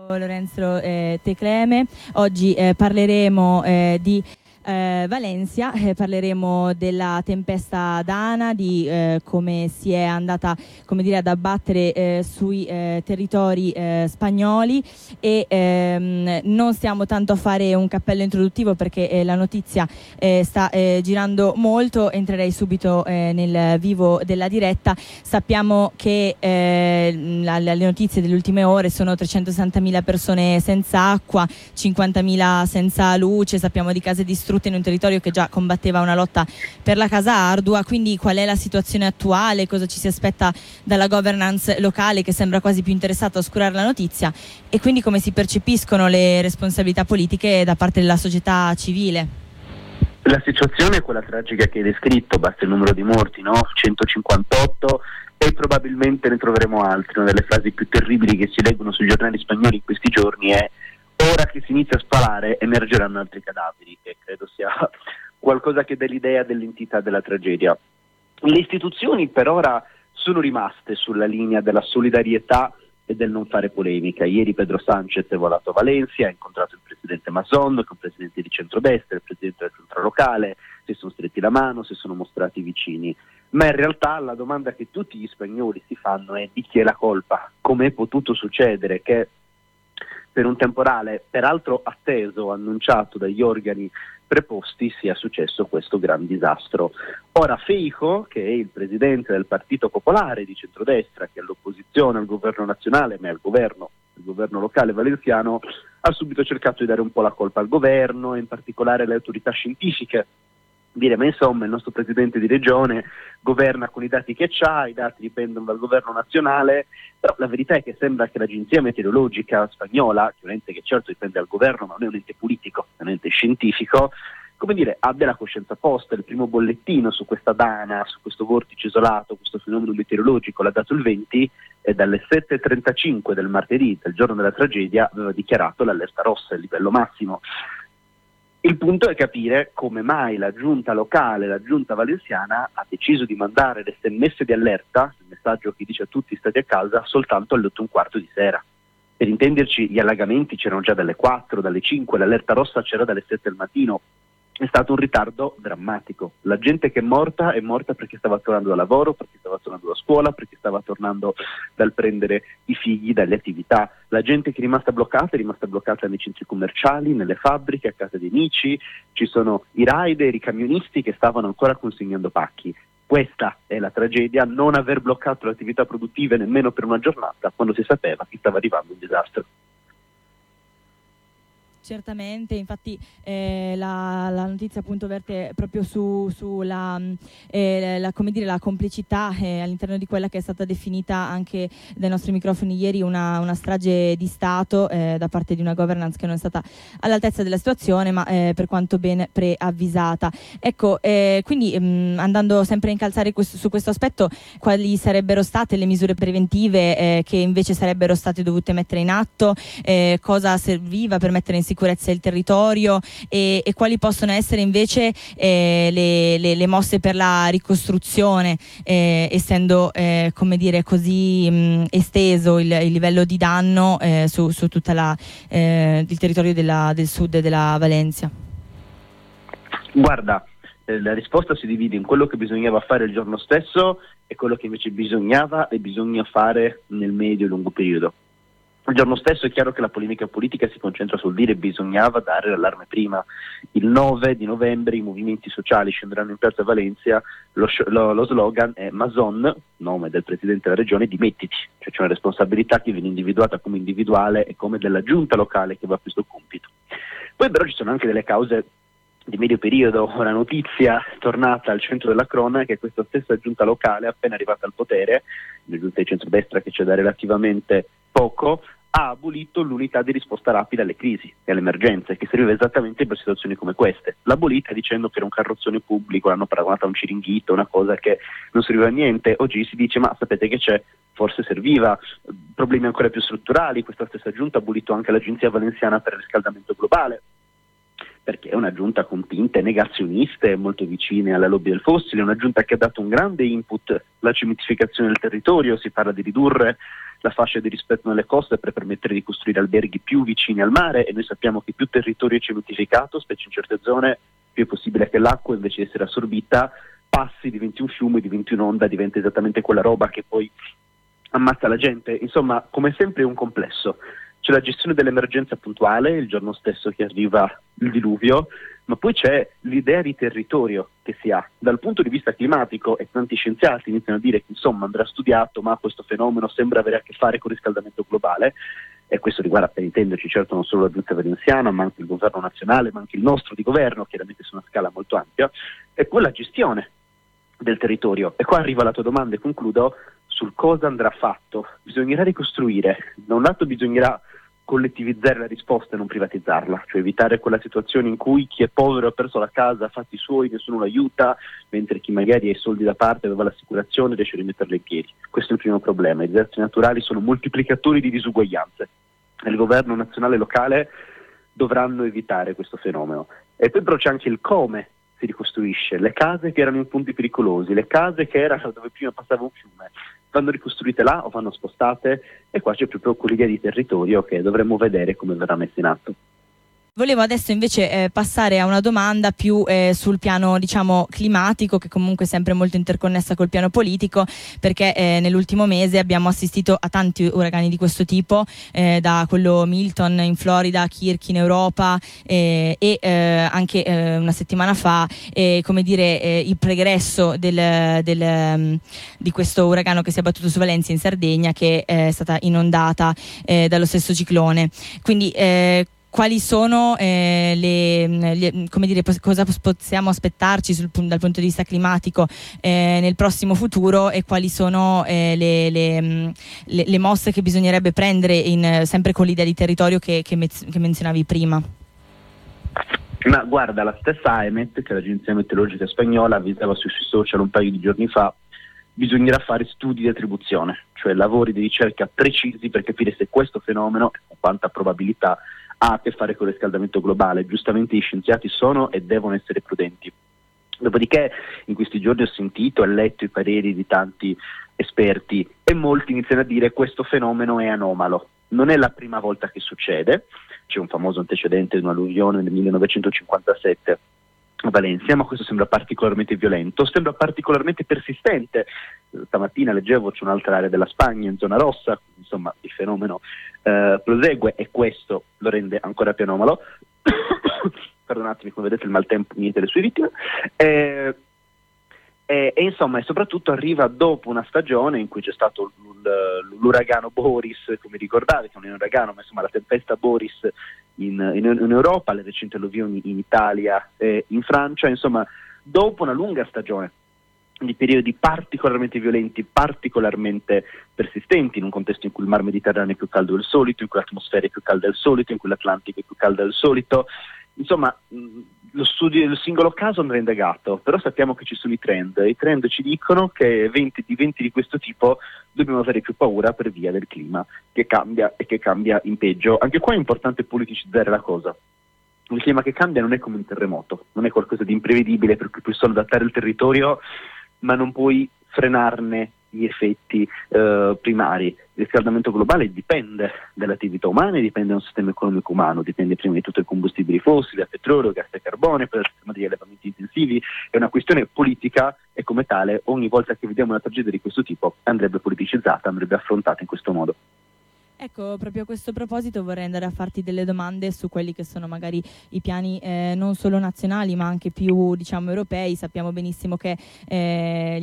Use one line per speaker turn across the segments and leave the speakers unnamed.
Lorenzo Tecleme. Oggi parleremo di Valencia, parleremo della tempesta Dana, di come si è andata, come dire, ad abbattere sui territori spagnoli, e non stiamo tanto a fare un cappello introduttivo perché la notizia sta girando molto. Entrerei subito nel vivo della diretta. Sappiamo che le notizie delle ultime ore sono 360.000 persone senza acqua, 50.000 senza luce, sappiamo di case distrutte in un territorio che già combatteva una lotta per la casa ardua. Quindi qual è la situazione attuale, cosa ci si aspetta dalla governance locale, che sembra quasi più interessata a oscurare la notizia, e quindi come si percepiscono le responsabilità politiche da parte della società civile?
La situazione è quella tragica che hai descritto, basta il numero di morti, no? 158, e probabilmente ne troveremo altri. Una delle frasi più terribili che si leggono sui giornali spagnoli in questi giorni è: ora che si inizia a sparare emergeranno altri cadaveri, che credo sia qualcosa che dà l'idea dell'entità della tragedia. Le istituzioni per ora sono rimaste sulla linea della solidarietà e del non fare polemica. Ieri Pedro Sánchez è volato a Valencia, ha incontrato il presidente Mazón, con il presidente di centrodestra, il presidente della giunta locale, si sono stretti la mano, si sono mostrati vicini. Ma in realtà la domanda che tutti gli spagnoli si fanno è: di chi è la colpa? Come è potuto succedere che per un temporale, peraltro atteso, annunciato dagli organi preposti, sia successo questo gran disastro? Ora Feijóo, che è il presidente del Partito Popolare di centrodestra, che è all'opposizione al governo nazionale, ma è al governo locale valenziano, ha subito cercato di dare un po' la colpa al governo, e in particolare alle autorità scientifiche. Dire, ma insomma il nostro presidente di regione governa con i dati che ha, i dati dipendono dal governo nazionale, però la verità è che sembra che l'agenzia meteorologica spagnola, che è un ente che certo dipende dal governo, ma non è un ente politico, è un ente scientifico, come dire, abbia la coscienza posta. Il primo bollettino su questa Dana, su questo vortice isolato, questo fenomeno meteorologico, l'ha dato il 20, e dalle 7:35 del martedì, del giorno della tragedia, aveva dichiarato l'allerta rossa, il livello massimo. Il punto è capire come mai la giunta locale, la giunta valenziana, ha deciso di mandare le SMS di allerta, il messaggio che dice a tutti state a casa, soltanto alle 8:15 di sera. Per intenderci, gli allagamenti c'erano già dalle 4, dalle 5, l'allerta rossa c'era dalle 7 del mattino. È stato un ritardo drammatico. La gente che è morta perché stava tornando da lavoro, perché stava tornando da scuola, perché stava tornando dal prendere i figli dalle attività. La gente che è rimasta bloccata nei centri commerciali, nelle fabbriche, a casa di amici. Ci sono i rider, i camionisti che stavano ancora consegnando pacchi. Questa è la tragedia: non aver bloccato le attività produttive nemmeno per una giornata, quando si sapeva che stava arrivando un disastro.
Certamente, infatti la notizia appunto verte proprio sulla come dire, la complicità all'interno di quella che è stata definita anche dai nostri microfoni ieri una strage di Stato da parte di una governance che non è stata all'altezza della situazione, ma per quanto ben preavvisata. Ecco, quindi andando sempre a incalzare su questo aspetto, quali sarebbero state le misure preventive che invece sarebbero state dovute mettere in atto? Cosa serviva per mettere in sicurezza il territorio, e quali possono essere invece le mosse per la ricostruzione, essendo come dire così esteso il livello di danno su tutto il territorio del sud della Valencia?
Guarda, la risposta si divide in quello che bisognava fare il giorno stesso e quello che invece bisogna fare nel medio e lungo periodo. Il giorno stesso è chiaro che la polemica politica si concentra sul dire bisognava dare l'allarme prima. Il 9 di novembre i movimenti sociali scenderanno in piazza Valencia, lo slogan è Mazón, nome del presidente della regione, dimettiti. Cioè c'è una responsabilità che viene individuata come individuale e come della giunta locale che va a questo compito. Poi però ci sono anche delle cause di medio periodo. La notizia tornata al centro della cronaca è che questa stessa giunta locale, appena arrivata al potere, la giunta di centrodestra che c'è da relativamente poco, ha abolito l'unità di risposta rapida alle crisi e alle emergenze, che serviva esattamente per situazioni come queste. L'ha abolita dicendo che era un carrozzone pubblico, l'hanno paragonata a un ciringhito, una cosa che non serviva a niente. Oggi si dice, ma sapete che c'è? Forse serviva. Problemi ancora più strutturali: questa stessa giunta ha abolito anche l'Agenzia Valenziana per il riscaldamento globale, perché è una giunta con tinte negazioniste molto vicine alla lobby del fossile, una giunta che ha dato un grande input alla cementificazione del territorio. Si parla di ridurre la fascia di rispetto nelle coste per permettere di costruire alberghi più vicini al mare, e noi sappiamo che più territorio è cementificato, specie in certe zone, più è possibile che l'acqua, invece di essere assorbita, passi, diventi un fiume, diventi un'onda, diventa esattamente quella roba che poi ammazza la gente. Insomma, come sempre è un complesso. C'è la gestione dell'emergenza puntuale, il giorno stesso che arriva il diluvio, ma poi c'è l'idea di territorio che si ha. Dal punto di vista climatico, e tanti scienziati iniziano a dire che insomma andrà studiato, ma questo fenomeno sembra avere a che fare con il riscaldamento globale, e questo riguarda, per intenderci, certo non solo la giunta valenziana, ma anche il governo nazionale, ma anche il nostro di governo, chiaramente su una scala molto ampia, e poi la gestione del territorio. E qua arriva la tua domanda e concludo sul cosa andrà fatto. Bisognerà ricostruire, da un lato bisognerà collettivizzare la risposta e non privatizzarla, cioè evitare quella situazione in cui chi è povero ha perso la casa, ha fatti suoi, nessuno lo aiuta, mentre chi magari ha i soldi da parte, aveva l'assicurazione, riesce a rimetterla in piedi. Questo è il primo problema. I disastri naturali sono moltiplicatori di disuguaglianze e il governo nazionale e locale dovranno evitare questo fenomeno. E poi però c'è anche il come si ricostruisce. Le case che erano in punti pericolosi, le case che erano dove prima passava un fiume, vanno ricostruite là o vanno spostate? E qua c'è proprio quell'idea di territorio che dovremmo vedere come verrà messa in atto.
Volevo adesso invece passare a una domanda più sul piano, diciamo, climatico, che comunque è sempre molto interconnessa col piano politico, perché nell'ultimo mese abbiamo assistito a tanti uragani di questo tipo, da quello Milton in Florida, Kirk in Europa, e anche una settimana fa, come dire, il pregresso di questo uragano che si è abbattuto su Valencia in Sardegna, che è stata inondata dallo stesso ciclone. Quindi quali sono come dire, cosa possiamo aspettarci dal punto di vista climatico nel prossimo futuro, e quali sono le mosse che bisognerebbe prendere sempre con l'idea di territorio che menzionavi prima?
Ma guarda, la stessa AEMET, che è l'agenzia meteorologica spagnola, avvisava sui suoi social un paio di giorni fa: bisognerà fare studi di attribuzione, cioè lavori di ricerca precisi per capire se questo fenomeno, con quanta probabilità, ha a che fare con il riscaldamento globale. Giustamente gli scienziati sono e devono essere prudenti. Dopodiché in questi giorni ho sentito e letto i pareri di tanti esperti e molti iniziano a dire che questo fenomeno è anomalo. Non è la prima volta che succede, c'è un famoso antecedente di un'alluvione nel 1957 a Valencia, ma questo sembra particolarmente violento, sembra particolarmente persistente. Stamattina leggevo c'è un'altra area della Spagna in zona rossa, insomma il fenomeno prosegue e questo lo rende ancora più anomalo. Perdonatemi, come vedete il maltempo miete le sue vittime. E insomma, e soprattutto arriva dopo una stagione in cui c'è stato l'uragano Boris, come ricordavi, che non è un uragano, ma insomma la tempesta Boris in Europa, le recenti alluvioni in Italia e in Francia. Insomma, dopo una lunga stagione di periodi particolarmente violenti, particolarmente persistenti, in un contesto in cui il mar Mediterraneo è più caldo del solito, in cui l'atmosfera è più calda del solito, in cui l'Atlantico è più calda del solito. Insomma, lo studio del singolo caso andrà indagato, però sappiamo che ci sono i trend. I trend ci dicono che eventi di questo tipo dobbiamo avere più paura per via del clima che cambia e che cambia in peggio. Anche qua è importante politicizzare la cosa. Il clima che cambia non è come un terremoto, non è qualcosa di imprevedibile per cui puoi solo adattare il territorio, ma non puoi frenarne gli effetti primari. Il riscaldamento globale dipende dalle attività umane, dipende da un sistema economico umano, dipende prima di tutto dai combustibili fossili, dal petrolio, gas e carbone, poi dal sistema degli allevamenti intensivi. È una questione politica e come tale ogni volta che vediamo una tragedia di questo tipo andrebbe politicizzata, andrebbe affrontata in questo modo.
Ecco, proprio a questo proposito vorrei andare a farti delle domande su quelli che sono magari i piani non solo nazionali ma anche più, diciamo, europei. Sappiamo benissimo che i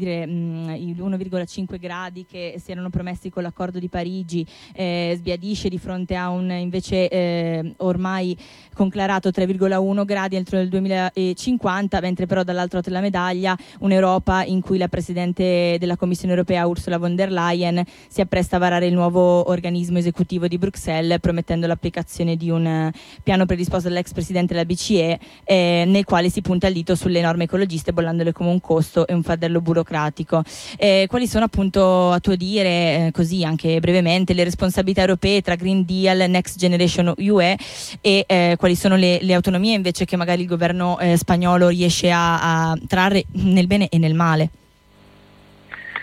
1,5 gradi che si erano promessi con l'accordo di Parigi sbiadisce di fronte a un invece ormai conclarato 3,1 gradi entro il 2050, mentre però dall'altro lato della medaglia un'Europa in cui la Presidente della Commissione europea Ursula von der Leyen si appresta a varare il nuovo organismo esecutivo di Bruxelles, promettendo l'applicazione di un piano predisposto dall'ex presidente della BCE, nel quale si punta il dito sulle norme ecologiste, bollandole come un costo e un fardello burocratico. Quali sono, appunto, a tuo dire, così anche brevemente, le responsabilità europee tra Green Deal, Next Generation UE e quali sono le autonomie invece che magari il governo spagnolo riesce a trarre nel bene e nel male?
Ma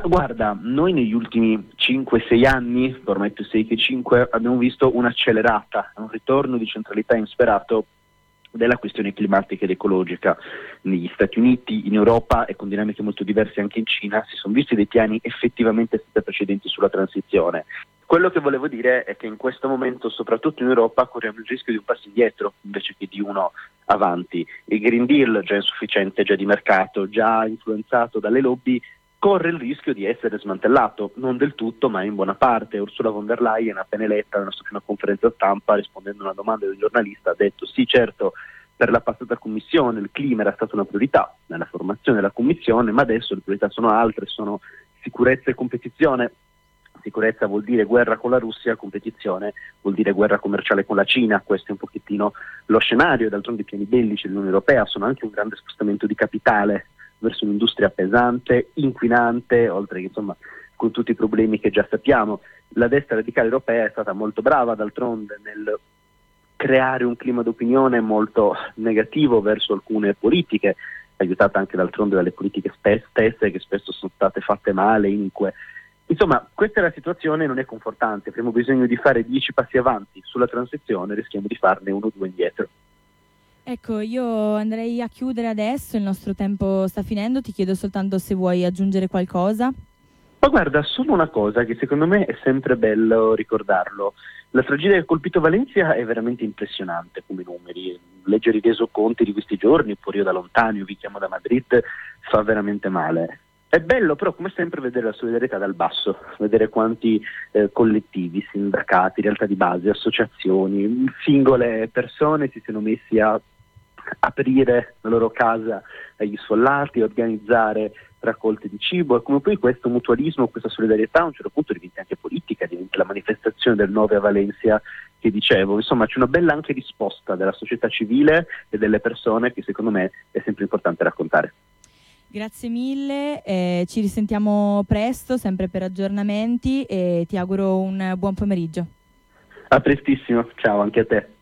Guarda, noi negli ultimi 5-6 anni, ormai più 6 che 5, abbiamo visto un'accelerata, un ritorno di centralità insperato della questione climatica ed ecologica. Negli Stati Uniti, in Europa e con dinamiche molto diverse anche in Cina si sono visti dei piani effettivamente senza precedenti sulla transizione. Quello che volevo dire è che in questo momento, soprattutto in Europa, corriamo il rischio di un passo indietro invece che di uno avanti. Il Green Deal, già insufficiente, già di mercato, già influenzato dalle lobby, corre il rischio di essere smantellato, non del tutto ma in buona parte. Ursula von der Leyen, appena eletta nella sua prima conferenza stampa, rispondendo a una domanda del giornalista, ha detto sì, certo, per la passata commissione il clima era stata una priorità nella formazione della commissione, ma adesso le priorità sono altre, sono sicurezza e competizione. Sicurezza vuol dire guerra con la Russia, competizione vuol dire guerra commerciale con la Cina. Questo è un pochettino lo scenario. D'altronde i piani bellici dell'Unione Europea sono anche un grande spostamento di capitale verso un'industria pesante, inquinante, oltre che insomma con tutti i problemi che già sappiamo. La destra radicale europea è stata molto brava d'altronde nel creare un clima d'opinione molto negativo verso alcune politiche, aiutata anche d'altronde dalle politiche stesse che spesso sono state fatte male, inique. Insomma, questa è la situazione, non è confortante. Avremo bisogno di fare 10 passi avanti sulla transizione, rischiamo di farne 1 o 2 indietro.
Ecco, io andrei a chiudere adesso, il nostro tempo sta finendo, ti chiedo soltanto se vuoi aggiungere qualcosa.
Ma guarda, solo una cosa che secondo me è sempre bello ricordarlo. La tragedia che ha colpito Valencia è veramente impressionante come numeri. Leggere i resoconti di questi giorni, pure io da lontano, io vi chiamo da Madrid, fa veramente male. È bello però come sempre vedere la solidarietà dal basso, vedere quanti collettivi, sindacati, realtà di base, associazioni, singole persone si siano messi a aprire la loro casa agli sfollati, organizzare raccolte di cibo, e come poi questo mutualismo, questa solidarietà a un certo punto diventa anche politica, diventa la manifestazione del 9 a Valencia che dicevo. Insomma, c'è una bella anche risposta della società civile e delle persone che secondo me è sempre importante raccontare.
Grazie mille, ci risentiamo presto, sempre per aggiornamenti, e ti auguro un buon pomeriggio.
A prestissimo, ciao anche a te.